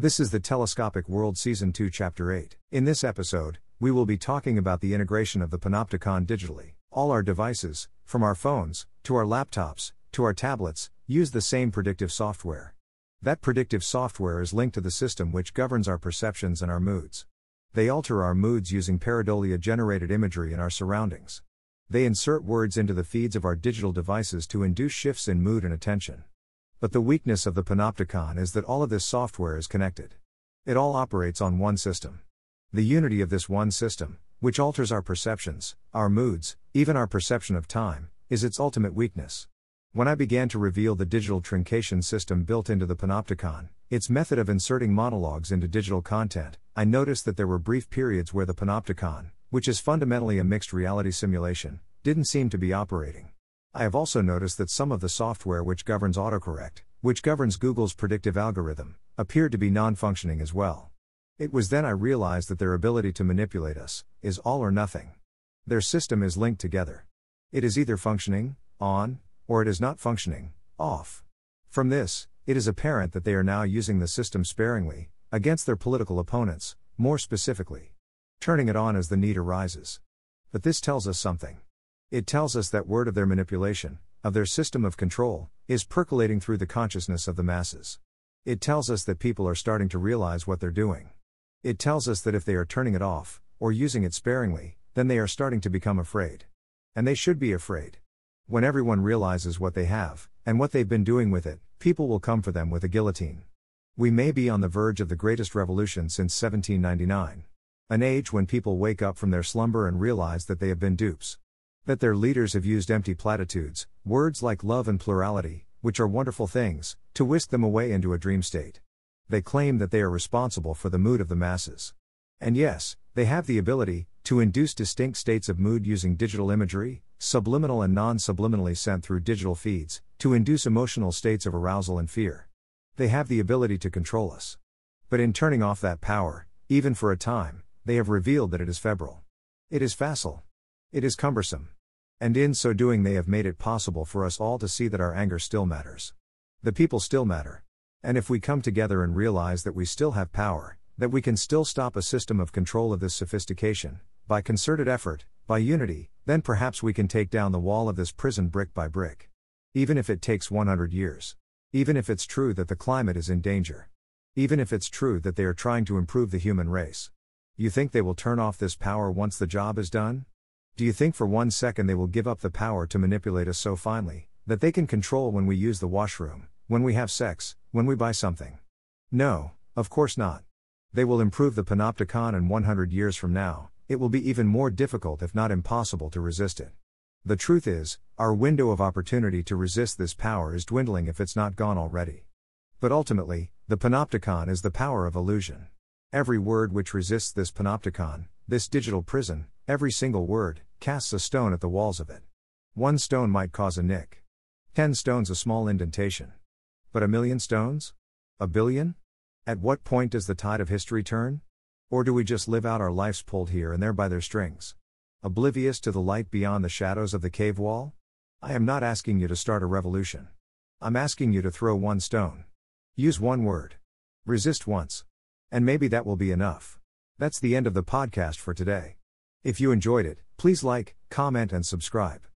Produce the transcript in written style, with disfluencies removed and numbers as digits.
This is the Telescopic World Season 2 Chapter 8. In this episode, we will be talking about the integration of the Panopticon digitally. All our devices, from our phones, to our laptops, to our tablets, use the same predictive software. That predictive software is linked to the system which governs our perceptions and our moods. They alter our moods using pareidolia-generated imagery in our surroundings. They insert words into the feeds of our digital devices to induce shifts in mood and attention. But the weakness of the Panopticon is that all of this software is connected. It all operates on one system. The unity of this one system, which alters our perceptions, our moods, even our perception of time, is its ultimate weakness. When I began to reveal the digital truncation system built into the Panopticon, its method of inserting monologues into digital content, I noticed that there were brief periods where the Panopticon, which is fundamentally a mixed reality simulation, didn't seem to be operating. I have also noticed that some of the software which governs autocorrect, which governs Google's predictive algorithm, appeared to be non-functioning as well. It was then I realized that their ability to manipulate us is all or nothing. Their system is linked together. It is either functioning, on, or it is not functioning, off. From this, it is apparent that they are now using the system sparingly, against their political opponents, more specifically, turning it on as the need arises. But this tells us something. It tells us that word of their manipulation, of their system of control, is percolating through the consciousness of the masses. It tells us that people are starting to realize what they're doing. It tells us that if they are turning it off, or using it sparingly, then they are starting to become afraid. And they should be afraid. When everyone realizes what they have, and what they've been doing with it, people will come for them with a guillotine. We may be on the verge of the greatest revolution since 1799. An age when people wake up from their slumber and realize that they have been dupes. That their leaders have used empty platitudes, words like love and plurality, which are wonderful things, to whisk them away into a dream state. They claim that they are responsible for the mood of the masses. And yes, they have the ability to induce distinct states of mood using digital imagery, subliminal and non-subliminally sent through digital feeds, to induce emotional states of arousal and fear. They have the ability to control us. But in turning off that power, even for a time, they have revealed that it is febrile. It is facile. It is cumbersome. And in so doing they have made it possible for us all to see that our anger still matters. The people still matter. And if we come together and realize that we still have power, that we can still stop a system of control of this sophistication, by concerted effort, by unity, then perhaps we can take down the wall of this prison brick by brick. Even if it takes 100 years. Even if it's true that the climate is in danger. Even if it's true that they are trying to improve the human race. You think they will turn off this power once the job is done? Do you think for 1 second they will give up the power to manipulate us so finely, that they can control when we use the washroom, when we have sex, when we buy something? No, of course not. They will improve the Panopticon, and 100 years from now, it will be even more difficult if not impossible to resist it. The truth is, our window of opportunity to resist this power is dwindling if it's not gone already. But ultimately, the Panopticon is the power of illusion. Every word which resists this Panopticon, this digital prison, every single word, casts a stone at the walls of it. 1 stone might cause a nick. 10 stones a small indentation. But 1,000,000 stones? 1,000,000,000? At what point does the tide of history turn? Or do we just live out our lives pulled here and there by their strings? Oblivious to the light beyond the shadows of the cave wall? I am not asking you to start a revolution. I'm asking you to throw 1 stone. Use 1 word. Resist once. And maybe that will be enough. That's the end of the podcast for today. If you enjoyed it, please like, comment and subscribe.